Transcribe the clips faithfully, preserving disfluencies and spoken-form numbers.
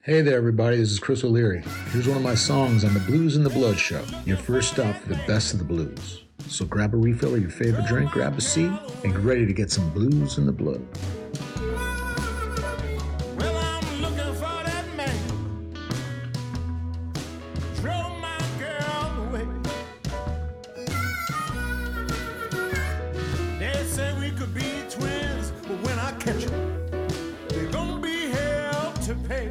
Hey there, everybody. This is Chris O'Leary. Here's one of my songs on the Blues in the Blood show. Your first stop for the best of the blues. So grab a refill of your favorite drink, grab a seat, and get ready to get some blues in the blood. Well, I'm looking for that man. Drove my girl away. They say we could be twins, but when I catch you, they're gonna be hell to pay.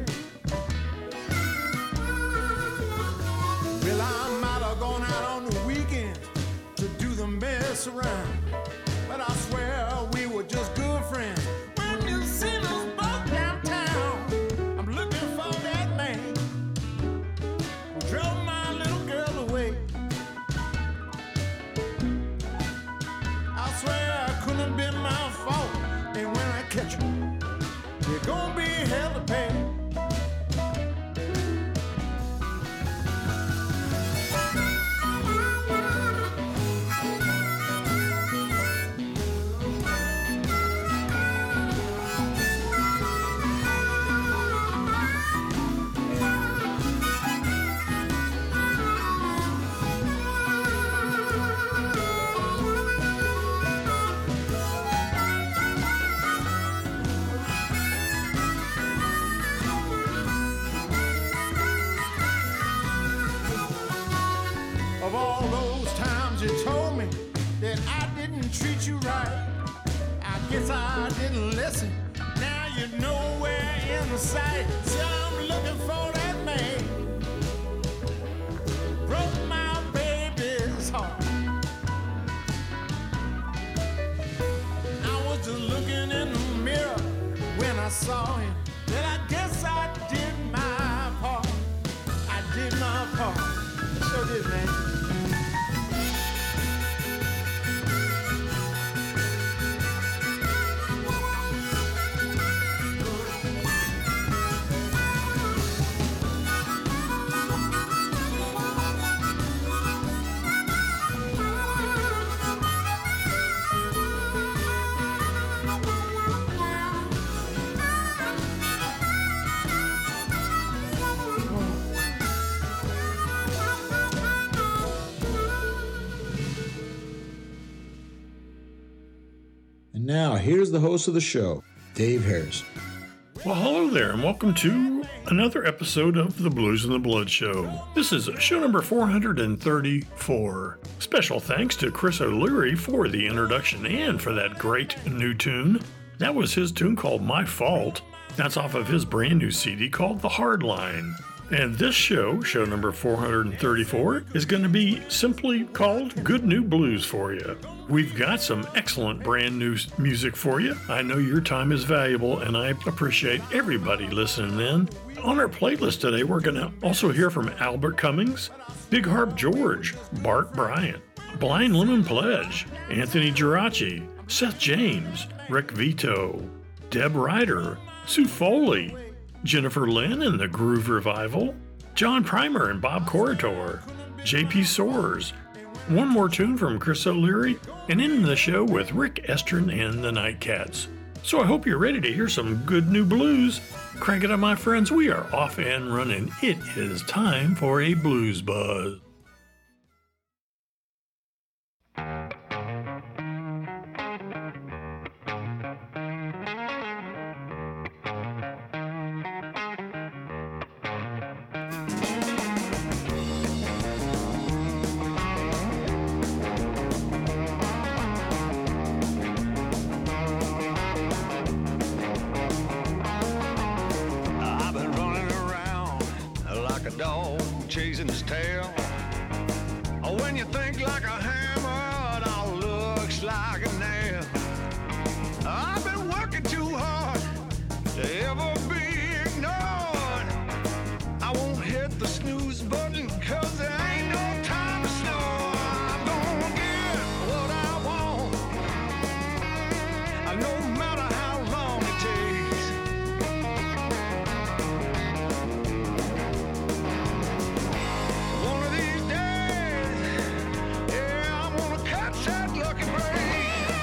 Well, I might have gone out on the weekend to do the mess around, but I swear we were just good friends. When you see us both downtown, I'm looking for that man who drove my little girl away. I swear it couldn't have been my fault, and when I catch you, you're gonna be hell to pay. Of all those times you told me that I didn't treat you right, I guess I didn't listen. Now you're nowhere in the sight. So I'm looking for that man. Broke my baby's heart. I was just looking in the mirror when I saw him. Then I guess I did my part. I did my part. So did, man. And now, here's the host of the show, Dave Harrison. Well, hello there, and welcome to another episode of the Blues in the Blood Show. This is show number four hundred thirty-four. Special thanks to Chris O'Leary for the introduction and for that great new tune. That was his tune called My Fault. That's off of his brand new C D called The Hard Line. And this show, show number four hundred thirty-four, is going to be simply called Good New Blues for you. We've got some excellent brand new music for you. I know your time is valuable, and I appreciate everybody listening in. On our playlist today, we're going to also hear from Albert Cummings, Big Harp George, Bart Bryant, Blind Lemon Pledge, Anthony Geraci, Seth James, Rick Vito, Deb Ryder, Sue Foley, Jennifer Lynn and the Groove Revival, John Primer and Bob Corritor, J P Soares, one more tune from Chris O'Leary, and ending the show with Rick Estrin and the Nightcats. So I hope you're ready to hear some good new blues. Crank it up, my friends. We are off and running. It is time for a Blues Buzz. Chasing his tail. When you think like a hammer, it all looks like a nail. I've been working too hard to ever be ignored. I won't hit the snooze button, cause there ain't no time to snore. I'm gonna get what I want, no matter how long it takes. One of these days, yeah, I'm gonna catch that lucky break.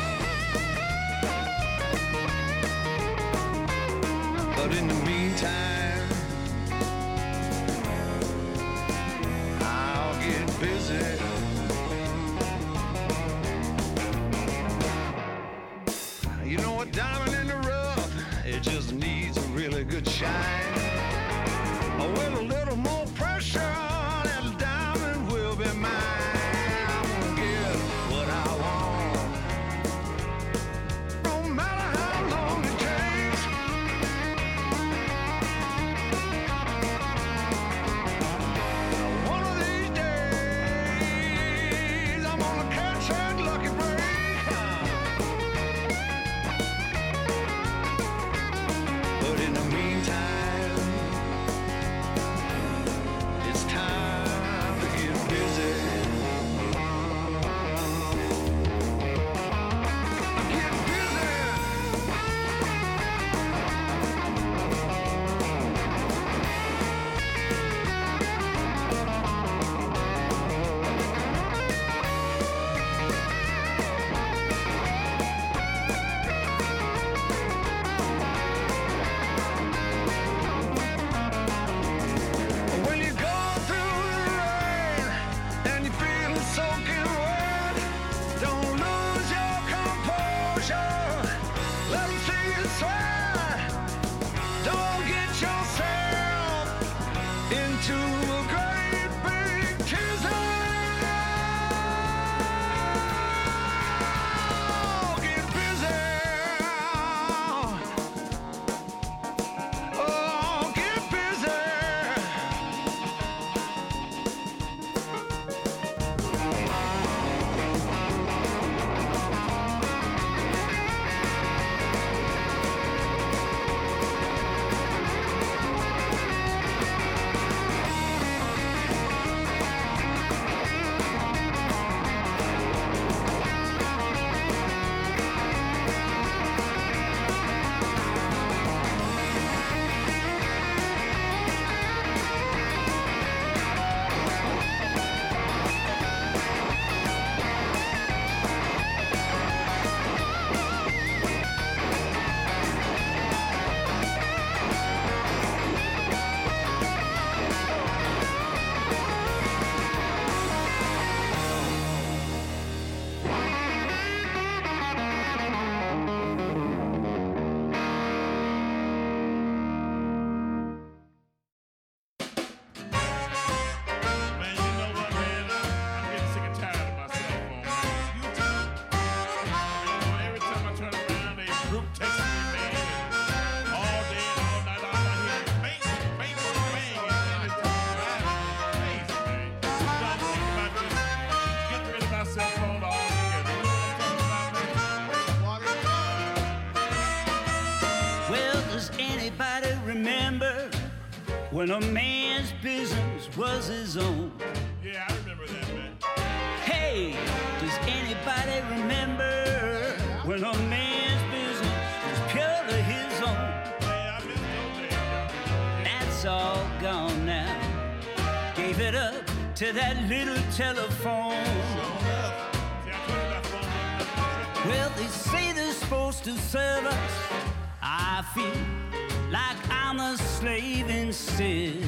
when a man's business was his own. Yeah, I remember that, man. Hey, does anybody remember when a man's business was purely his own? Yeah, I miss those days, y'all. That's all gone now. Gave it up to that little telephone. See, I told you that phone. Well, they say they're supposed to serve us. I feel like I'm a slave instead.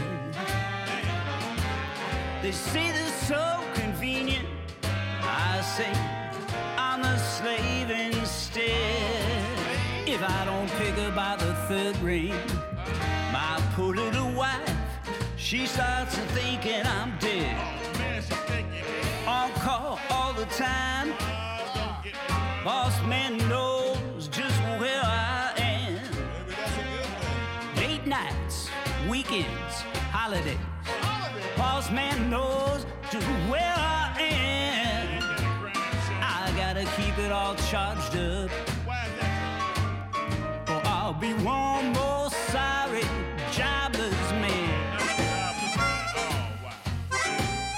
They say they're so convenient. I say I'm a slave instead. If I don't pick her by the third ring, my poor little wife, she starts thinking I'm dead. Oh, man, she's thinking it. On call all the time. Uh, don't get me wrong. Boss man knows just where I am. Maybe that's a good thing. Late nights, weekends, holidays. Holiday. Boss man knows just where I am. Ain't that a grand shame? I gotta keep it all charged up, Why is that? or I'll be one more sorry, jobless man. Oh, wow.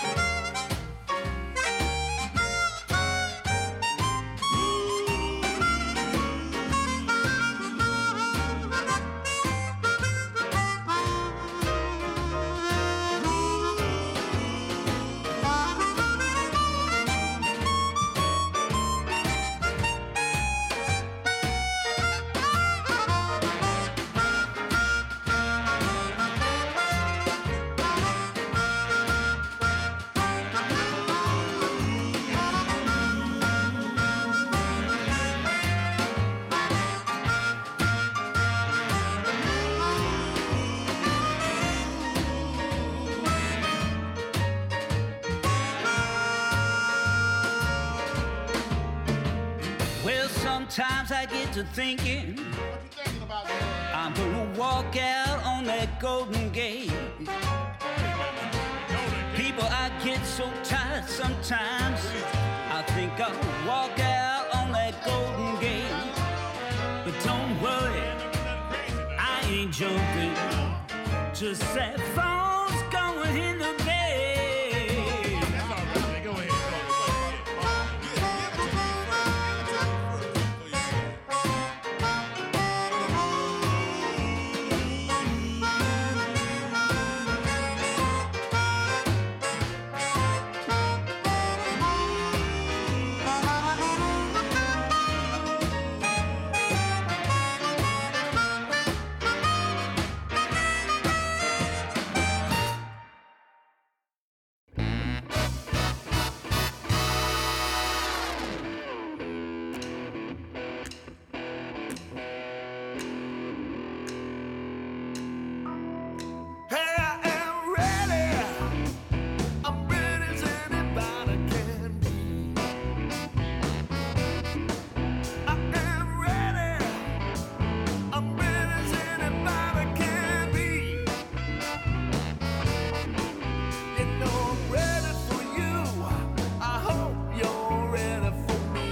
Well, sometimes I get to thinking What you thinking about, man? I'm gonna walk out on that Golden Gate. People, I get so tired sometimes. I think I'll walk out on that Golden Gate. But don't worry, I ain't jumping. Just that phone's going in the bay. That's all right, man. Go ahead. Go ahead. Hey, I am ready. I'm ready as anybody can be. I am ready. I'm ready as anybody can be. You know I'm ready for you. I hope you're ready for me.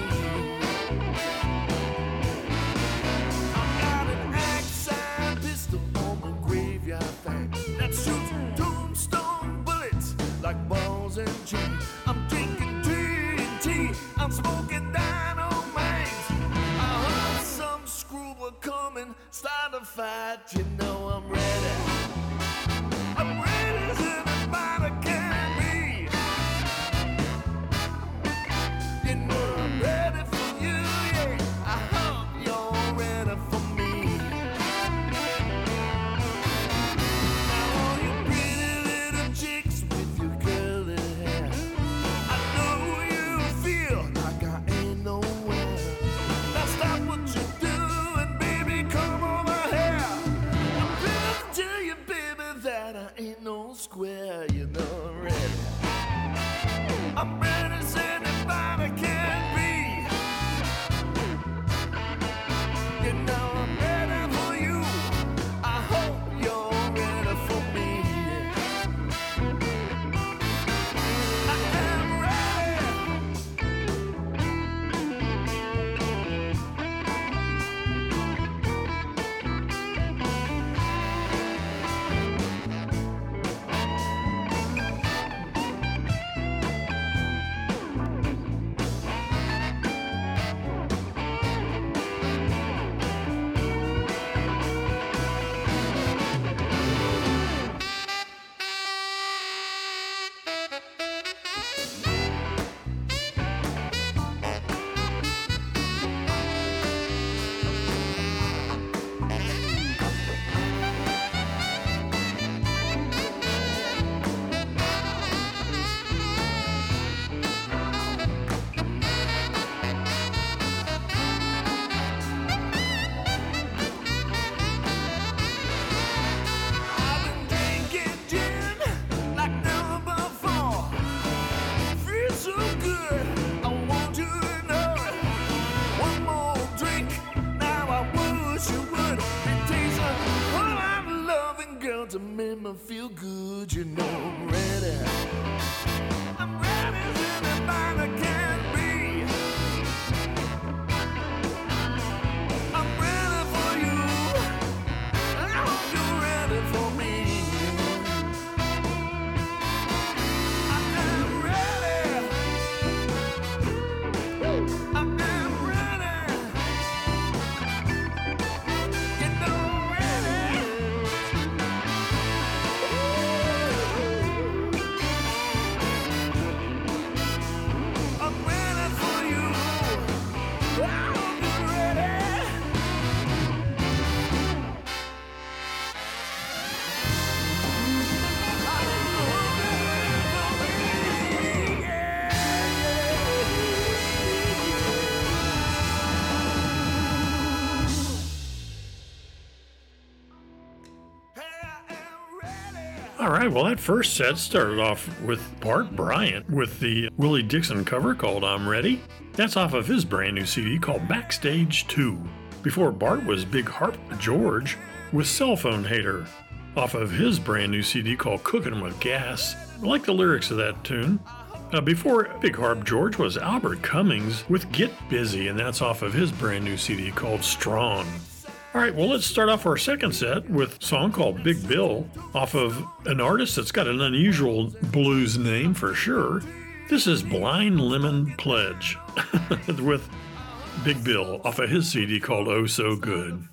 I've got an axe and pistol on my graveyard thing that shoots tombstone bullets like balls and chains. I'm drinking T N T, I'm smoking dynamite. I heard some screw were coming, start a fight. You know I'm ready. I'm ready as anybody can be. You know I'm ready for you, yeah. I hope you're ready for me. Now all you pretty little chicks with your curly hair, I know you feel like I ain't nowhere. Now stop what you're doing, baby, come over here. I'm ready to tell you, baby, that I ain't no square. You know I'm ready. I'm ready as anybody can be. You know I'm ready for you. I hope you're ready for me. I am ready. done made me feel good, you know I'm ready. I'm ready as anybody can be. I'm ready for you. I hope you're ready for me. I'm ready. I'm ready. You know, ready. I'm ready for you. I hope you're ready. All right, well, that first set started off with Bart Bryant with the Willie Dixon cover called I'm Ready. That's off of his brand new C D called Backstage two. Before Bart was Big Harp George with Cell Phone Hater off of his brand new C D called Cooking with Gas. I like the lyrics of that tune. Uh, before Big Harp George was Albert Cummings with Get Busy, and that's off of his brand new C D called Strong. All right, well, let's start off our second set with a song called Big Bill off of an artist that's got an unusual blues name for sure. This is Blind Lemon Pledge with Big Bill off of his C D called Oh So Good.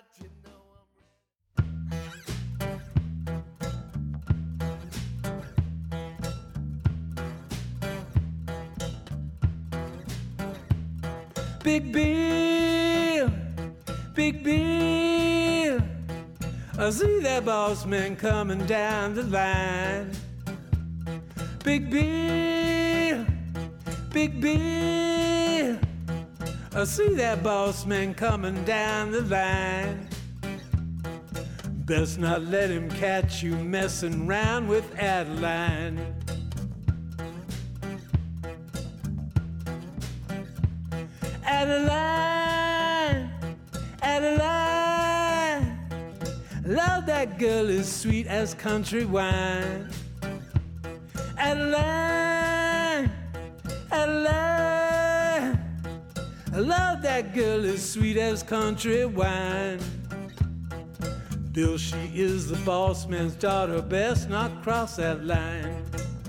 Big Bill, Big Bill, I see that boss man coming down the line. Big Bill, Big Bill, I see that boss man coming down the line. Best not let him catch you messing around with Adeline. Adeline, Adeline, love that girl as sweet as country wine. Adeline, Adeline, I love that girl as sweet as country wine. Bill, she is the boss man's daughter, best not cross that line.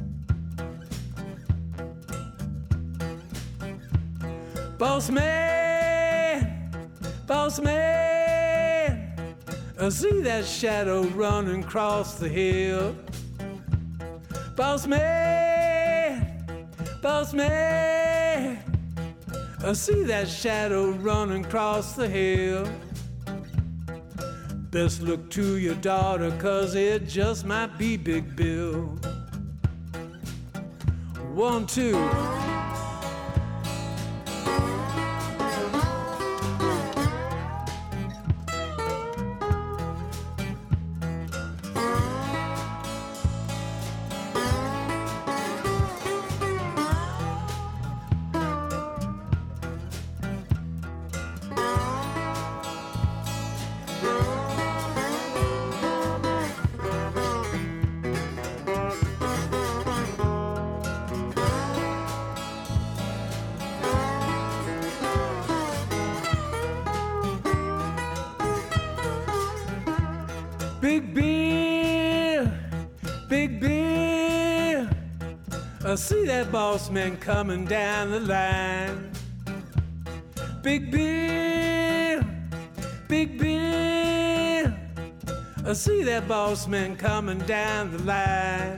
Boss man, boss man, I see that shadow running across the hill. Boss man, boss man, I see that shadow running across the hill. Best look to your daughter, 'cause it just might be Big Bill. One, two. Big Bill, Big Bill, I see that boss man coming down the line. Big Bill, Big Bill, I see that boss man coming down the line.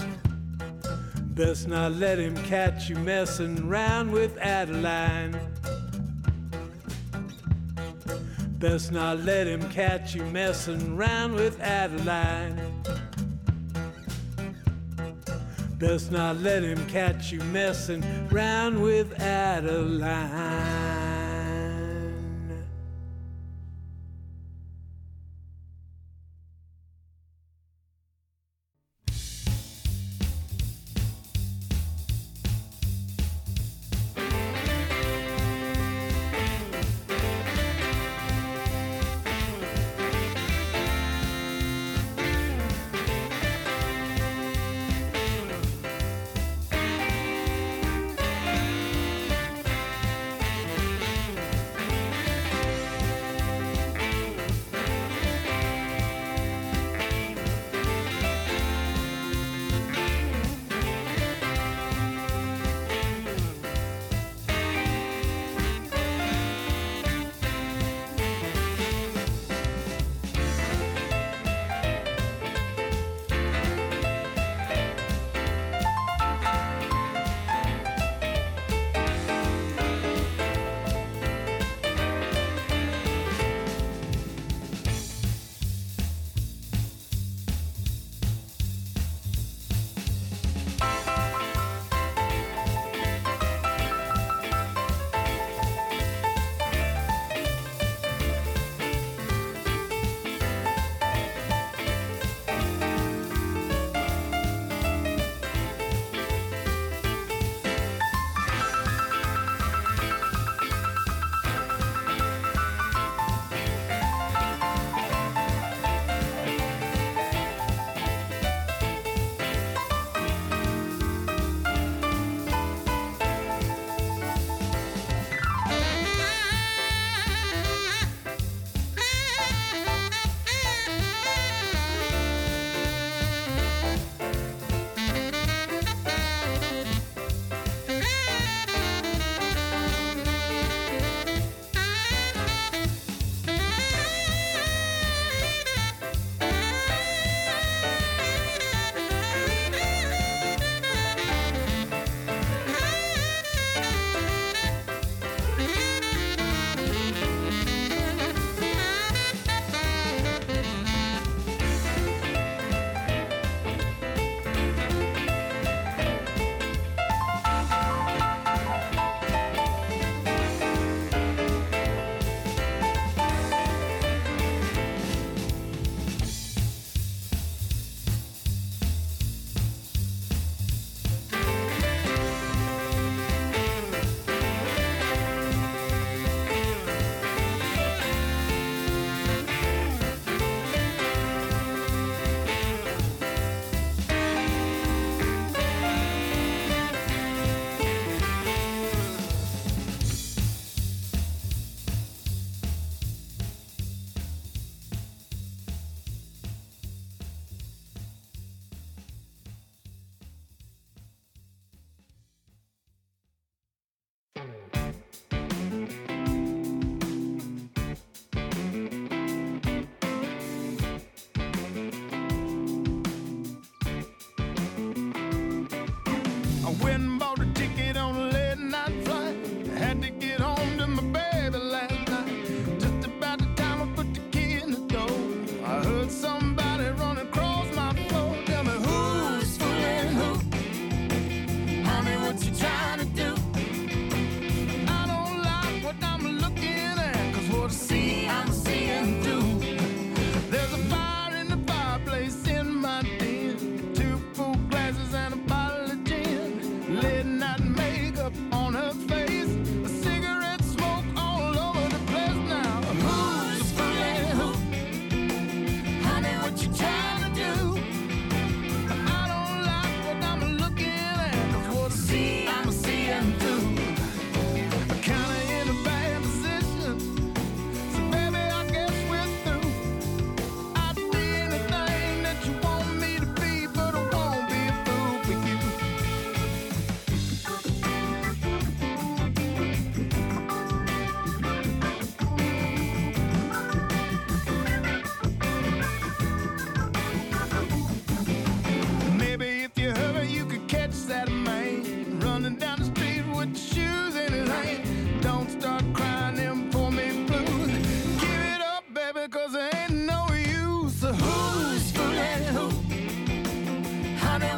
Best not let him catch you messing around with Adeline. Best not let him catch you messing around with Adeline. Best not let him catch you messing around with Adeline.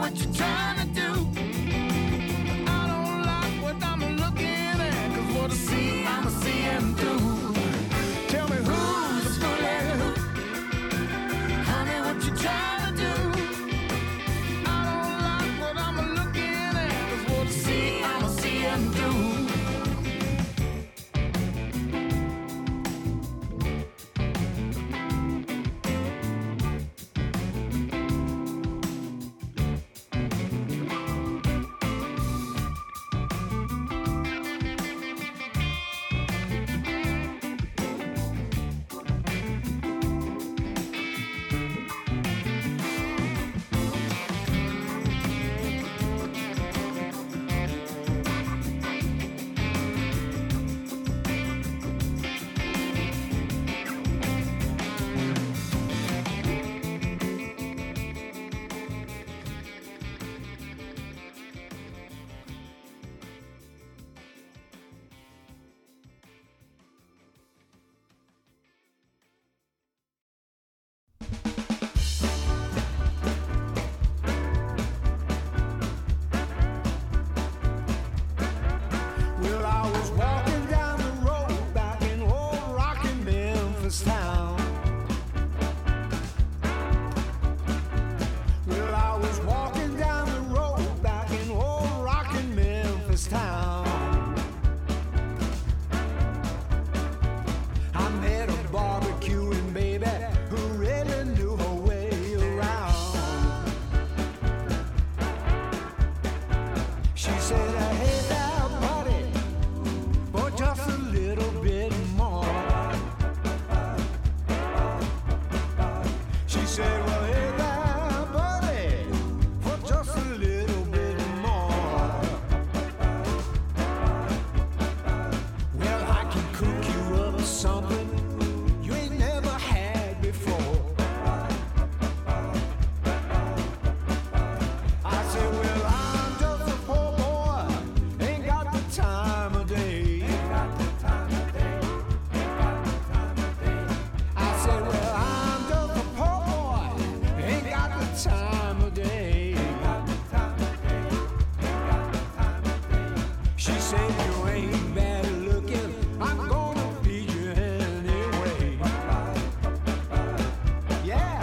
what you're trying to do. I don't like what I'm looking at, 'cause what I see, I'm a seeing through. Tell me who's the bully who? Honey, what you trying to do? I don't like what I'm looking at, 'cause what I see, I'm a seeing through. Well, I was walking down the road back in old rockin' Memphis town. Well, I was walking down the road back in old rockin' Memphis town. I met a barbecuing baby who really knew her way around. She said, hey there, buddy, for just a little bit more. She said, well, hey there, buddy, for just a little bit more. Well, I can cook you up something you ain't never had before. I said, well, I'm just a poor boy, ain't got the time of day. I said, well, I'm just a poor boy, ain't got the time of day. She said, you ain't bad looking, I'm gonna feed you anyway. Yeah.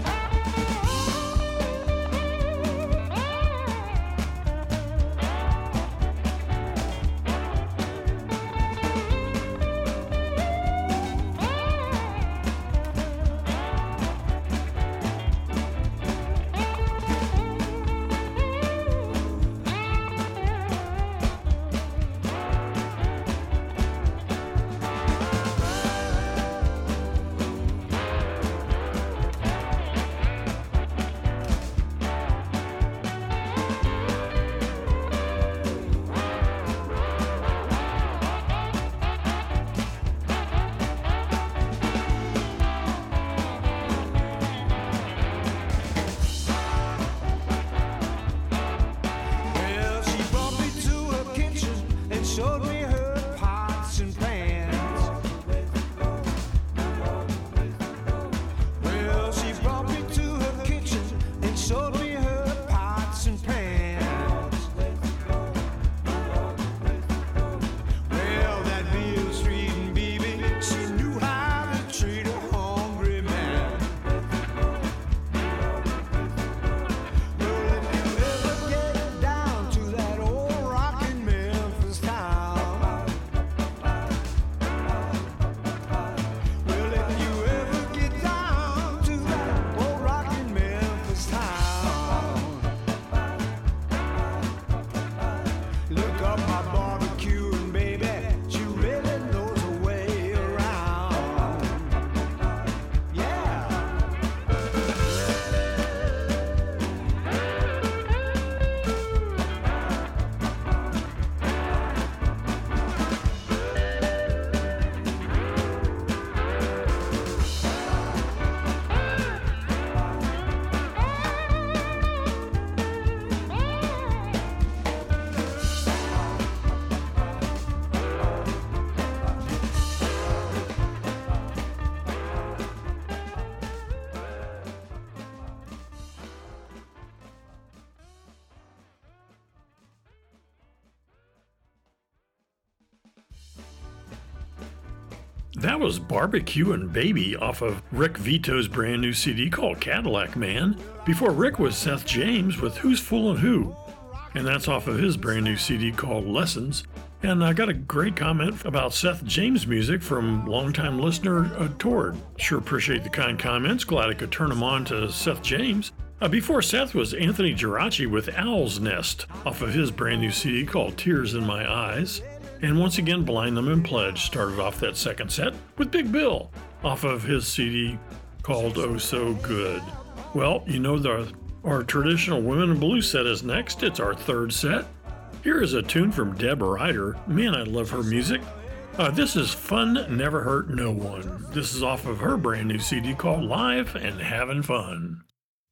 Well, she brought me to her kitchen and showed me her pots and pans. Well, she brought me to her kitchen and showed me her pots and pans. Well, that Beale Street and baby, she knew how to treat a hungry man. Well, if you ever get down to that old rockin' Memphis town, well, if you ever get down to that old rockin' Memphis town, That was Barbecue and Baby off of Rick Vito's brand new C D called Cadillac Man. Before Rick was Seth James with Who's Foolin' Who? And that's off of his brand new C D called Lessons. And I got a great comment about Seth James music from longtime listener uh, Tord. Sure appreciate the kind comments. Glad I could turn them on to Seth James. Uh, before Seth was Anthony Geraci with Owl's Nest off of his brand new C D called Tears in My Eyes. And once again, Blind Them and Pledge started off that second set with Big Bill off of his C D called Oh So Good. Well, you know, the, our traditional Women in Blue set is next. It's our third set. Here is a tune from Deb Ryder. Man, I love her music. Uh, this is Fun Never Hurt No One. This is off of her brand new C D called Live and Having Fun.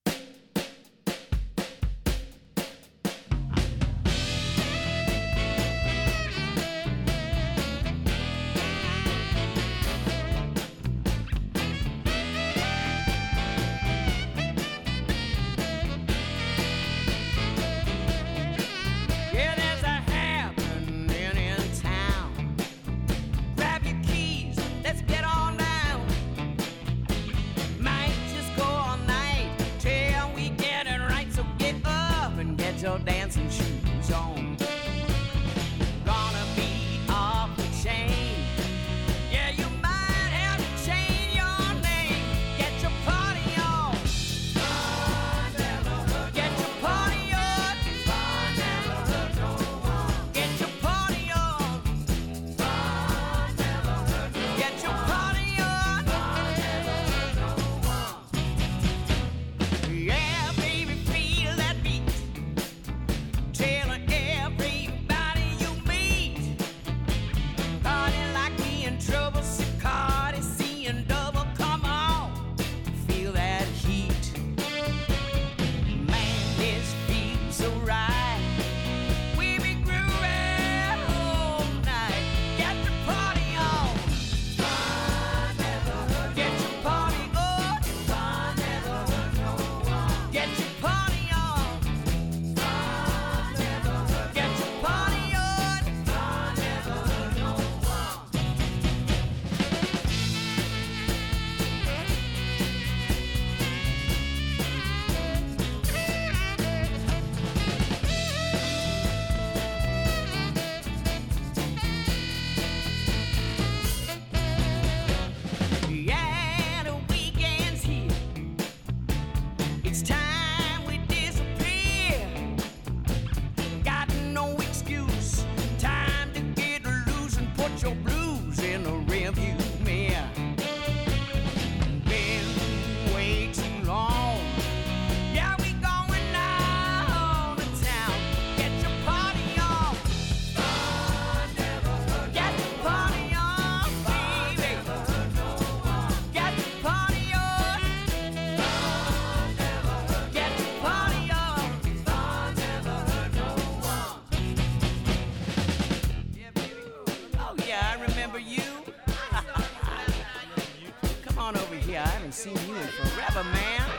Seen you in forever, man.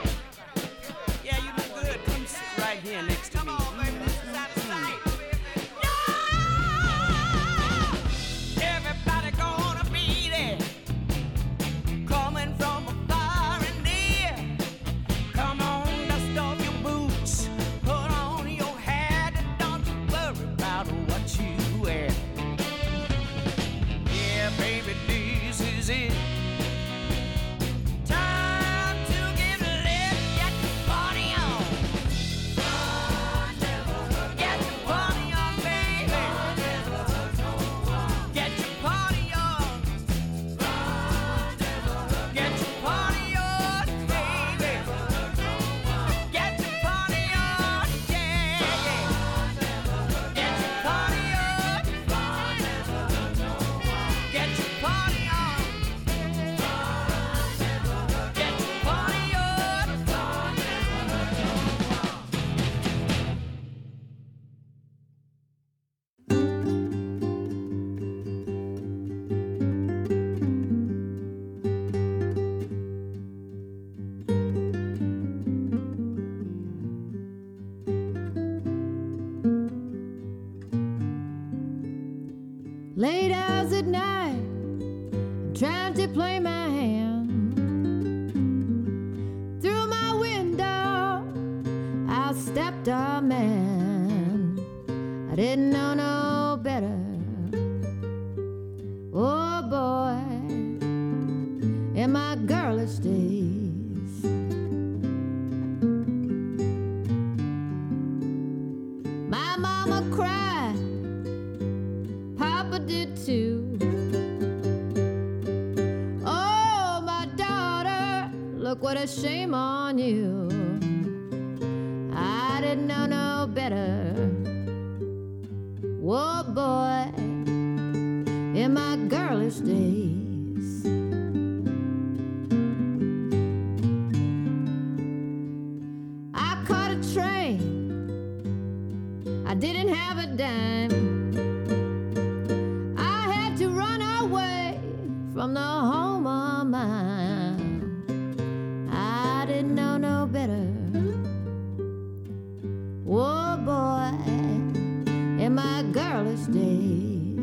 Yeah, you look good. Come sit right here next to me. Everybody gonna be there, coming from afar and near. Come on, dust off your boots, put on your hat, and don't you worry about what you wear. Yeah, baby, this is it. Late hours at night, trying to play my hand. Through my window, I stepped a man. I didn't know no better. Oh boy, in my girlish days. My mama cried, Papa did too. Oh, my daughter, look what a shame on you. I didn't know no better. Oh boy, in my girlish days. I caught a train, I didn't have a dime. I had to run away from the home of mine. I didn't know no better. Oh boy, in my girlish days.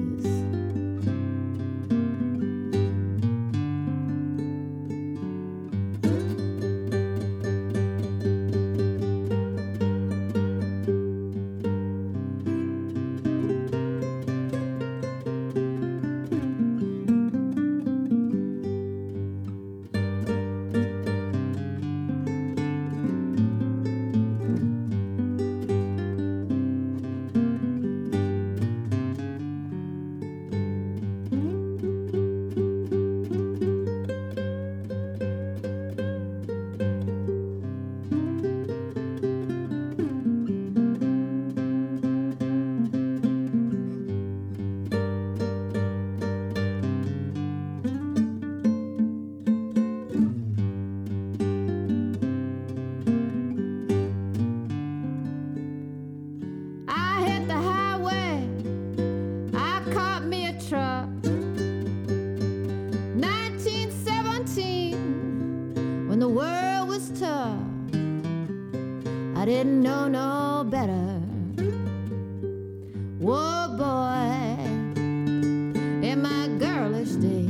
Didn't know no better. Whoa, boy, in my girlish days.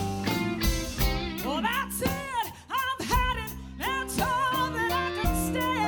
Well, that's it. I've had it. That's all that I can stand.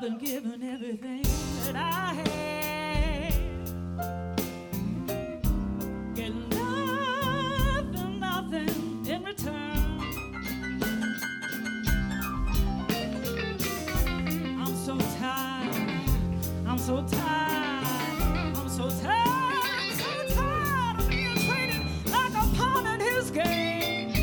been given everything that I had. Get nothing, nothing in return. I'm so tired. I'm so tired. I'm so tired. I'm so tired of being treated like a pawn in his game.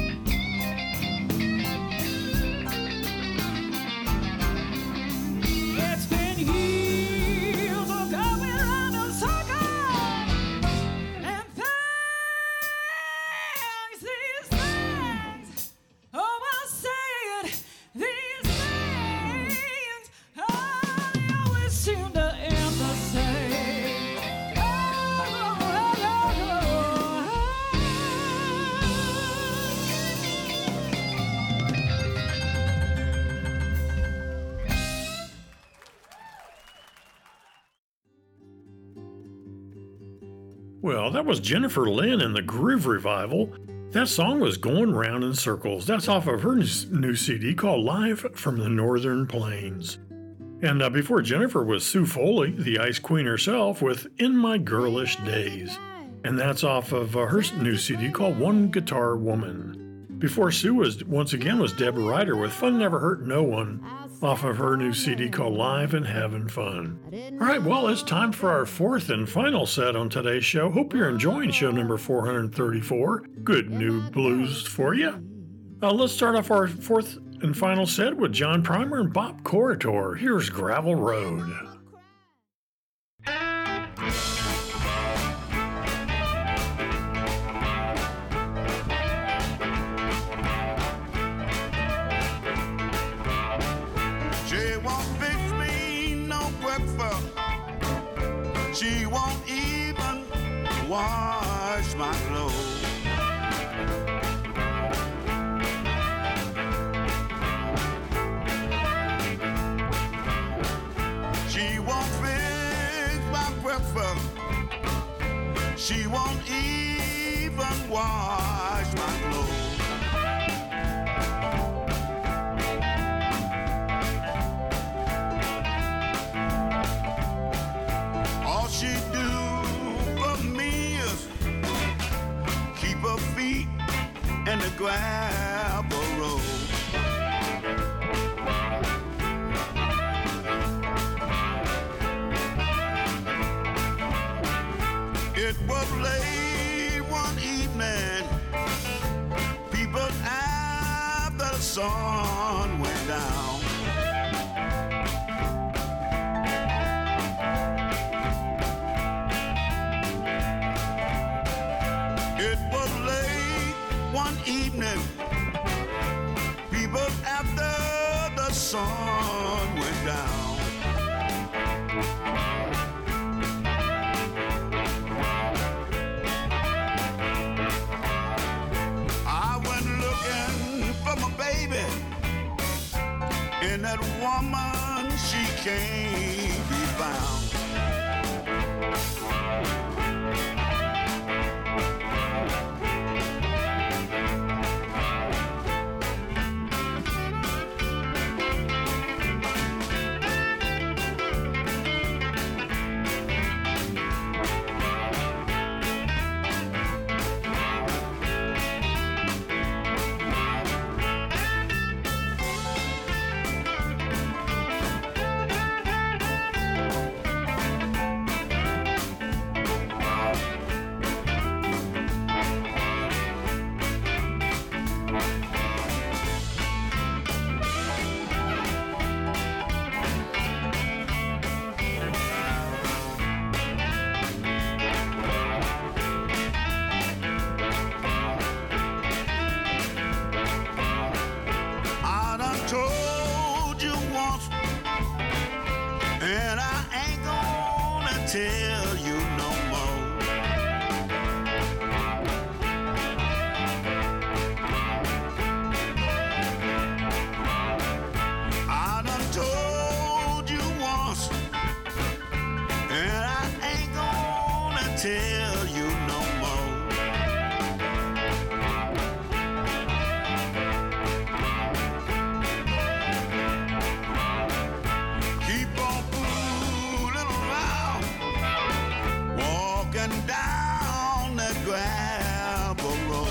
Well, that was Jennifer Lynn in the Groove Revival. That song was going round in circles. That's off of her new C D called Live from the Northern Plains. And uh, before Jennifer was Sue Foley, the Ice Queen herself, with In My Girlish Days. And that's off of uh, her new C D called One Guitar Woman. Before Sue was once again was Deborah Ryder with Fun Never Hurt No One, off of her new C D called Live and Having Fun. All right, well, it's time for our fourth and final set on today's show. Hope you're enjoying show number four hundred thirty-four. Good new blues for you. Uh, let's start off our fourth and final set with John Primer and Bob Corritore. Here's Gravel Road. She won't even wash my clothes. She won't fix my breakfast. She won't even wash my clothes. She do for me is keep her feet in the gravel road. It was late one evening, people after the sun went down. Evening, people after the sun went down. I went looking for my baby, and that woman, she can't be found. Keep walking down that gravel road.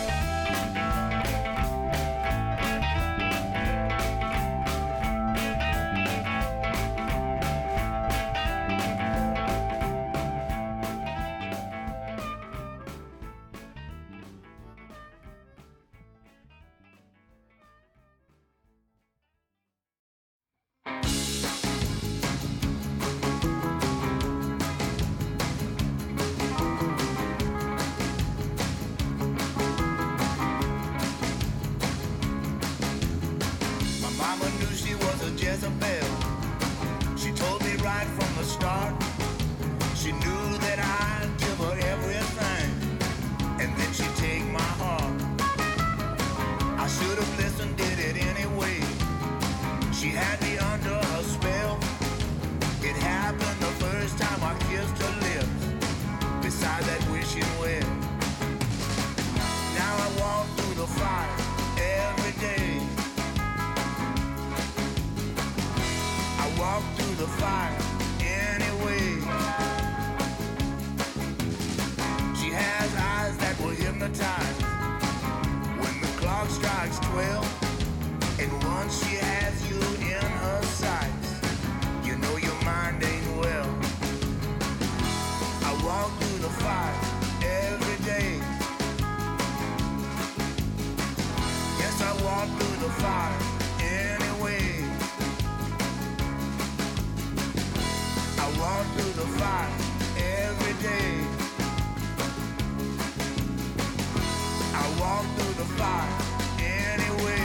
Jezebel. She told me right from the start. She knew that I'd give her everything, and then she'd take my heart. I should have listened, did it anyway. She had me under her spell. It happened the first time I kissed her lips beside that wishing well. Now I walk through the fire every day. Walk through the fire anyway. She has eyes that will hypnotize when the clock strikes twelve. And once she has you in her sights, you know your mind ain't well. I walk through the fire every day. Yes, I walk through the fire anyway. I walk through the fire every day. I walk through the fire anyway.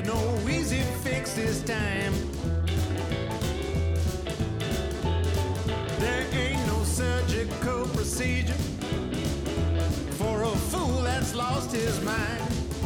There's no easy fix this time. There ain't no surgical procedure for a fool that's lost his mind.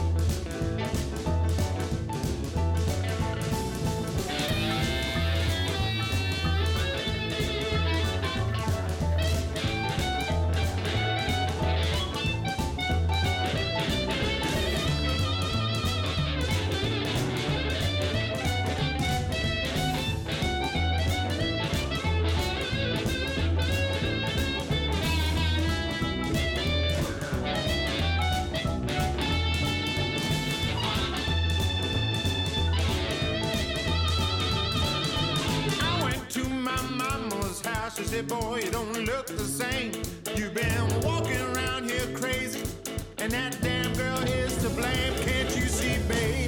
She said, boy, you don't look the same. You've been walking around here crazy, and that damn girl is to blame. Can't you see, babe?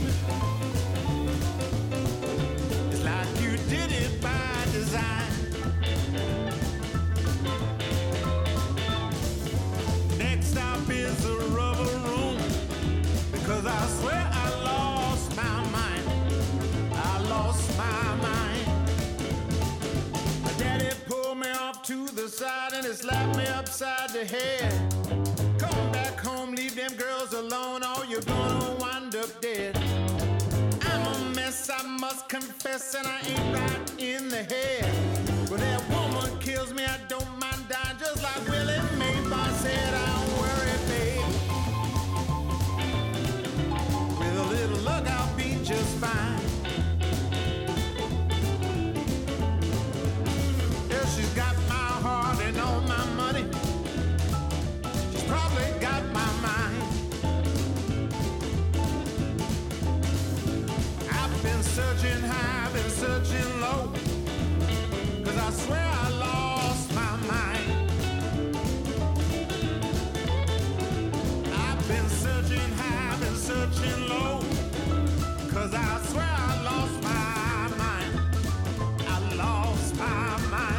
It's like you did it by design. Next stop is the rubber room, because I swear I lost my mind. I lost my mind. To the side and it slapped me upside the head. Come back home, leave them girls alone, or you're gonna wind up dead. I'm a mess, I must confess, and I ain't right in the head. But that woman kills me, I don't mind dying, just like Willie Maybar said. I don't worry, babe. With a little luck, I'll be just fine. She's got my heart and all my money. She's probably got my mind. I've been searching high, been searching low, 'cause I swear I lost my mind. I've been searching high, been searching low, 'cause I swear I lost my mind. I lost my mind.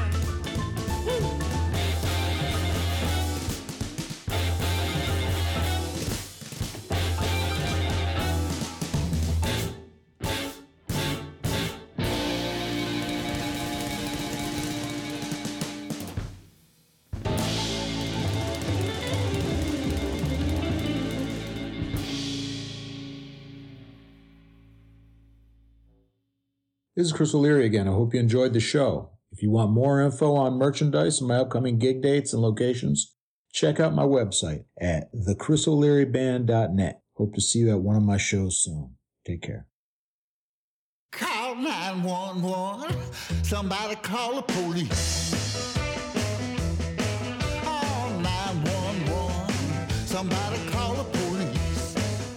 This is Chris O'Leary again. I hope you enjoyed the show. If you want more info on merchandise and my upcoming gig dates and locations, check out my website at the chris o'leary band dot net. Hope to see you at one of my shows soon. Take care. Call nine one one. Somebody call the police. Oh, nine one one. Somebody call the police.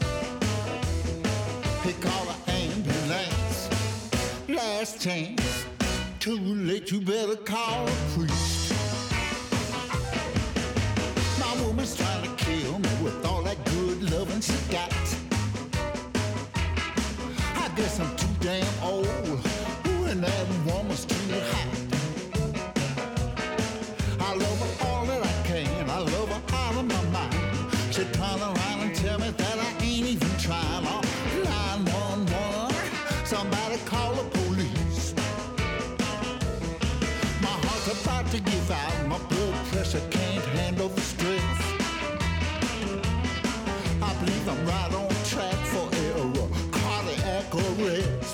They call the ambulance. Last chance. Too late, you better call a priest. My woman's trying to kill me with all that good loving she got. I guess I'm too damn old. Ooh, and that woman's too hot. I love her all that I can. I love her out of my mind. She turn around and tell me that I ain't even trying. Oh, nine one one, somebody call the police. My heart's about to give out. My blood pressure can't handle the stress. I believe I'm right on track for error, cardiac arrest.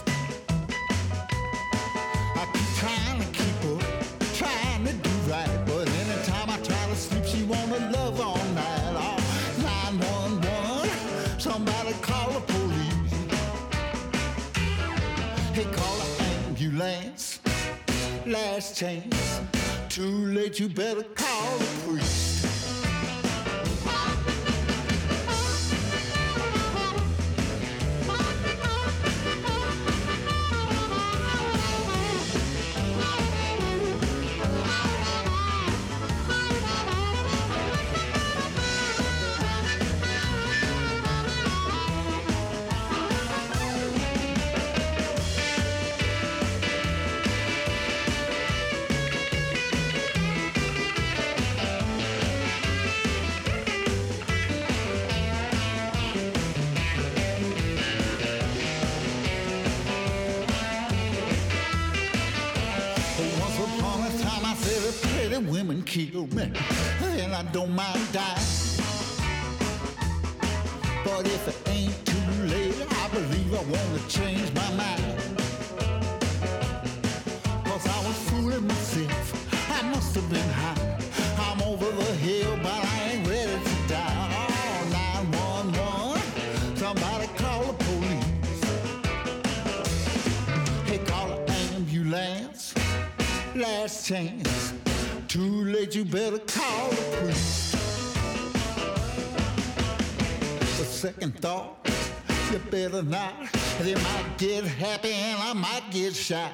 I keep trying to keep her, trying to do right, but anytime I try to sleep, she wanna love all night. Oh, nine one one, somebody call the police. Hey, call an ambulance. Last chance. Too late, you better call the priest. kill me, then I don't mind dying. But if it ain't too late, I believe I want to change my mind. Cause I was fooling myself, I must have been high. I'm over the hill, but I ain't ready to die. Oh, nine one one, somebody call the police. Hey, call an ambulance, last chance. Too late, you better call the police. The second thought, you better not. They might get happy and I might get shot.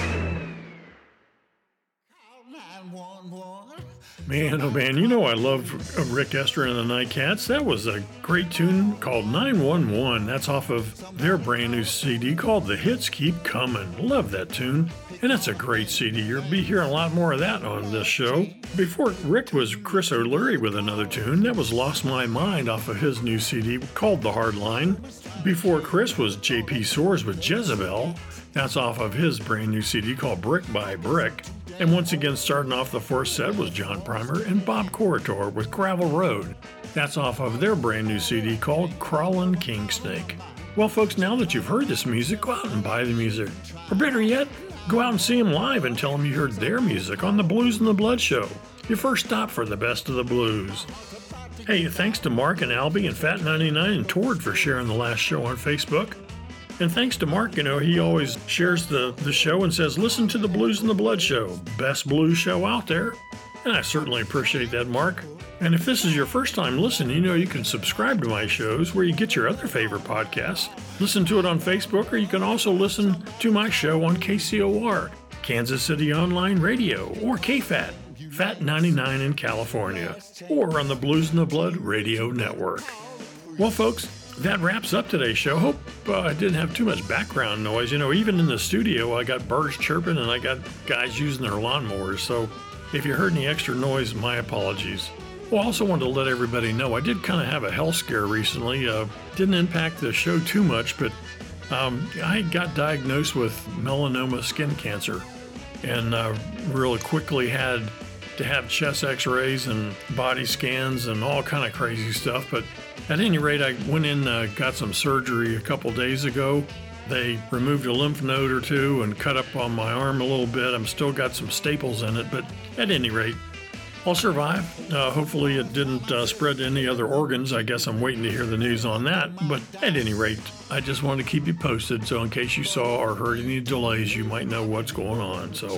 Call nine one one. Man, oh man, you know I love Rick Esther and the Nightcats. That was a great tune called nine one one. That's off of their brand new C D called The Hits Keep Coming. Love that tune. And that's a great C D. You'll be hearing a lot more of that on this show. Before Rick was Chris O'Leary with another tune. That was Lost My Mind off of his new C D called The Hard Line. Before Chris was J P Soares with Jezebel. That's off of his brand new C D called Brick by Brick. And once again, starting off the first set was John Primer and Bob Corritore with Gravel Road. That's off of their brand new C D called Crawlin' King Snake. Well, folks, now that you've heard this music, go out and buy the music. Or better yet, go out and see them live and tell them you heard their music on the Blues and the Blood show, your first stop for the best of the blues. Hey, thanks to Mark and Albie and Fat ninety-nine and Tord for sharing the last show on Facebook. And thanks to Mark, you know, he always shares the, the show and says, listen to the Blues and the Blood show, best blues show out there. And I certainly appreciate that, Mark. And if this is your first time listening, you know you can subscribe to my shows where you get your other favorite podcasts. Listen to it on Facebook, or you can also listen to my show on K C O R, Kansas City Online Radio, or K F A T, Fat ninety-nine in California, or on the Blues and the Blood Radio Network. Well, folks, that wraps up today's show. Hope uh, I didn't have too much background noise. You know, even in the studio, I got birds chirping and I got guys using their lawnmowers. So if you heard any extra noise, my apologies. Well, I also wanted to let everybody know I did kind of have a health scare recently. Uh, didn't impact the show too much, but um, I got diagnosed with melanoma skin cancer and uh, really quickly had to have chest x-rays and body scans and all kind of crazy stuff. But at any rate, I went in, uh, got some surgery a couple days ago. They removed a lymph node or two and cut up on my arm a little bit. I'm still got some staples in it, but at any rate, I'll survive. Uh, hopefully it didn't uh, spread to any other organs. I guess I'm waiting to hear the news on that. But at any rate, I just wanted to keep you posted. So in case you saw or heard any delays, you might know what's going on. So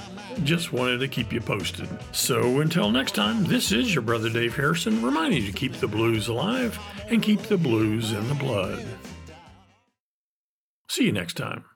just wanted to keep you posted. So until next time, this is your brother Dave Harrison, reminding you to keep the blues alive and keep the blues in the blood. See you next time.